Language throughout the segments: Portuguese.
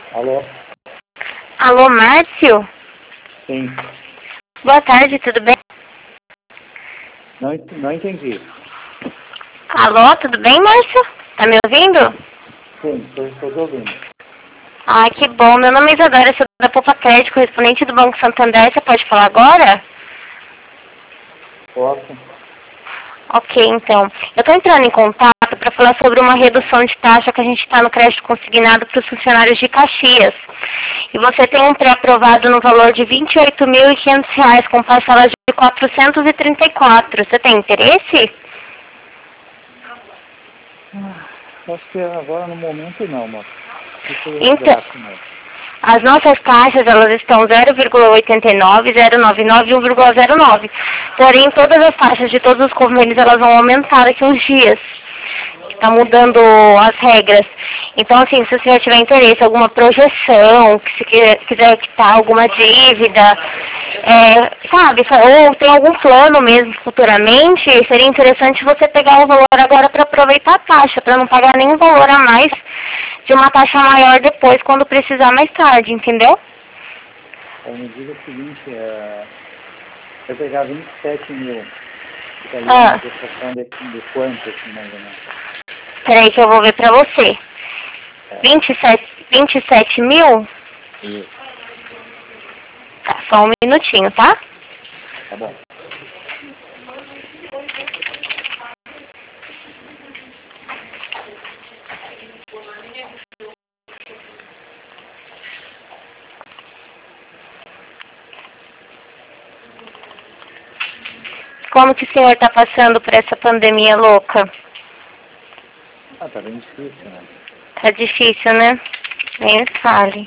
Alô? Alô, Márcio? Sim. Boa tarde, tudo bem? Não entendi. Alô, tudo bem, Márcio? Tá me ouvindo? Sim, estou te ouvindo. Ah, que bom. Meu nome é Isadora, sou da Poupa Crédito, correspondente do Banco Santander. Você pode falar agora? Posso? Ok, então. Eu estou entrando em contato para falar sobre uma redução de taxa que a gente está no crédito consignado para os funcionários de Caxias. E você tem um pré-aprovado no valor de R$ 28.500 com parcelas de R$ 434. Você tem interesse? Acho que agora no momento não, moço. Então, as nossas taxas, elas estão 0,89, 0,99 e 1,09. Porém, todas as taxas de todos os convênios, elas vão aumentar daqui uns dias. Está mudando as regras. Então, assim, se você tiver interesse, alguma projeção, que se quiser quitar alguma dívida, sabe, ou tem algum plano mesmo futuramente, seria interessante você pegar o valor agora para aproveitar a taxa, para não pagar nenhum valor a mais de uma taxa maior depois, quando precisar mais tarde, entendeu? Me diga o seguinte, se eu pegar 27 mil, ficaria uma prestação de quanto, assim, mais ou menos? Peraí que eu vou ver pra você. 27 mil? Isso. Tá, só um minutinho, tá? Tá bom. Como que o senhor tá passando por essa pandemia louca? Tá bem difícil, né? Tá difícil, né? Nem fale.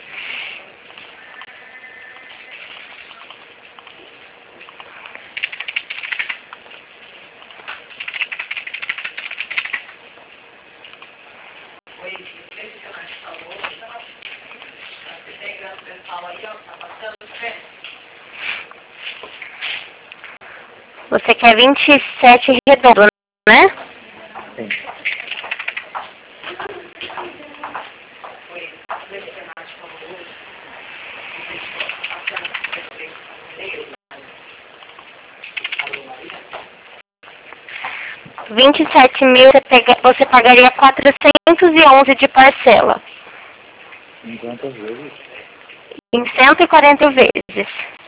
Você quer 27 redondo, né? Sim. R$ 27.000 você pagaria 411 de parcela. Em quantas vezes? Em 140 vezes.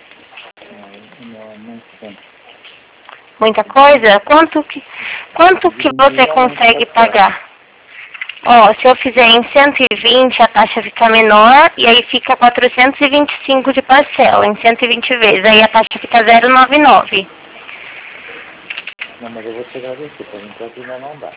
Não tanto. Muita coisa? Quanto que você consegue pagar? Ó, se eu fizer em 120, a taxa fica menor e aí fica 425 de parcela, em 120 vezes. Aí a taxa fica 0,99. Não, mas eu vou te agradecer, por enquanto ainda não dá.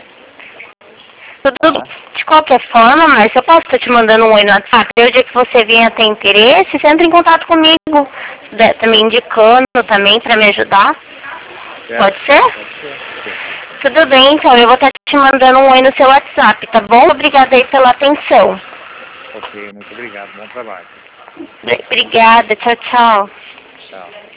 Tudo de qualquer forma, Márcio, eu posso estar te mandando um oi no WhatsApp. E o dia que você vier ter interesse, você entra em contato comigo. Tá me indicando também para me ajudar. Pode ser? Pode ser. Tudo bem, então. Eu vou estar te mandando um oi no seu WhatsApp, tá bom? Obrigada aí pela atenção. Ok, muito obrigado. Bom trabalho. Obrigada. Tchau, tchau. Tchau.